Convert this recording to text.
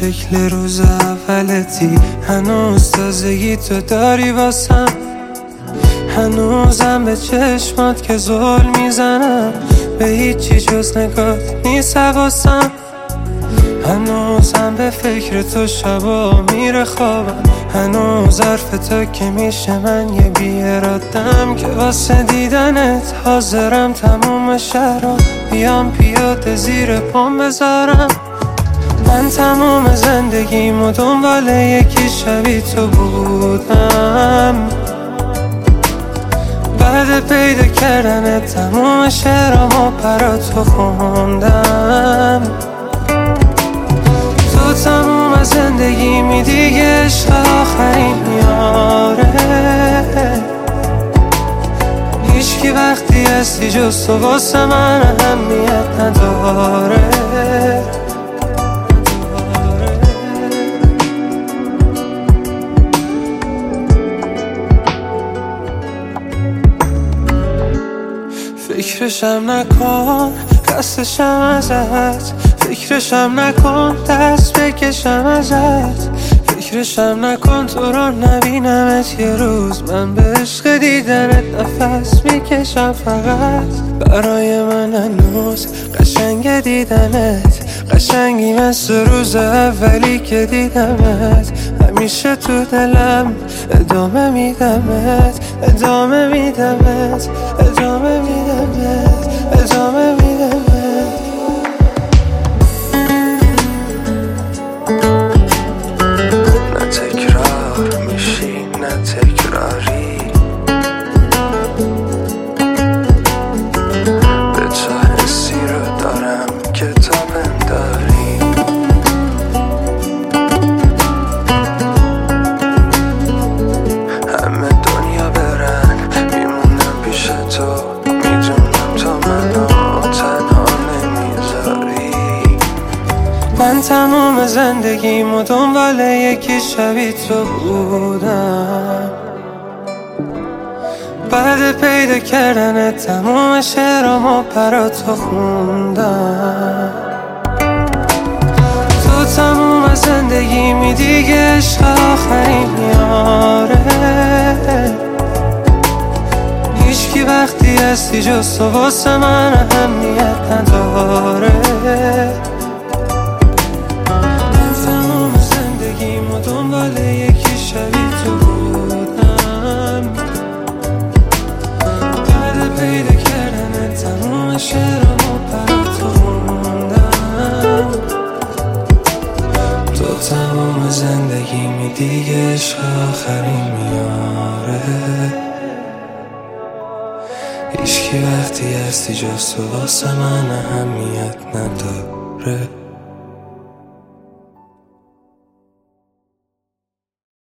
شکل روز اولتی، هنوز تازگی تو داری واسم، هنوزم به چشمات که زل میزنم، به هیچی جز نگات نیست حواسم، هنوزم به فکر تو شبا میره خوابم، هنوز حرف تو که میشه من یه بی‌اراده‌ام که واسه دیدنت حاضرم تموم شهرها بیام پیاده زیر پام بذارم. من تموم زندگیمو دنبال یکی شبیه تو بودم، بعد پیدا کردنت تموم شعرامو برا تو خوندم. تو تموم زندگیمی دیگه عشق آخرین میاره، هیچکی وقتی هستی جز تو واسه من اهمیت نداره. فکرشم نکن خستشم ازت، فکرشم نکن دست بکشم ازت، فکرشم نکن تو رو نبینمت یه روز، من به عشق دیدنت نفس میکشم فقط. برای من هنوز قشنگ دیدنت، قشنگی مثل روز اولی که دیدمت، همیشه تو دلم ادامه میدمت، ادامه میدمت، ادامه میدمت، ادامه میدمت. نه تکرار میشی نه تکراری، به تو حسی رو دارم که تو بنداری، همه دنیا برن میمونم پیش تو، میدونم تو منو تنها نمیذاری. من تموم زندگیمو دنبال یکی شبیه تو بودم، بعد پیدا کردن تموم شعرامو برا تو خوندم. تو تموم زندگیمی دیگه عشق آخرین میاره، هیچکی وقتی هستی جز تو واسه من اهمیت نداره. دنبال یکی شبیه تو بودم، بعد پیدا کردن تموم شعرامو برا تو خوندم. تو تموم زندگیمی دیگه عشق آخرین میاره، هیچکی وقتی هستی جز تو واسه من اهمیت نداره.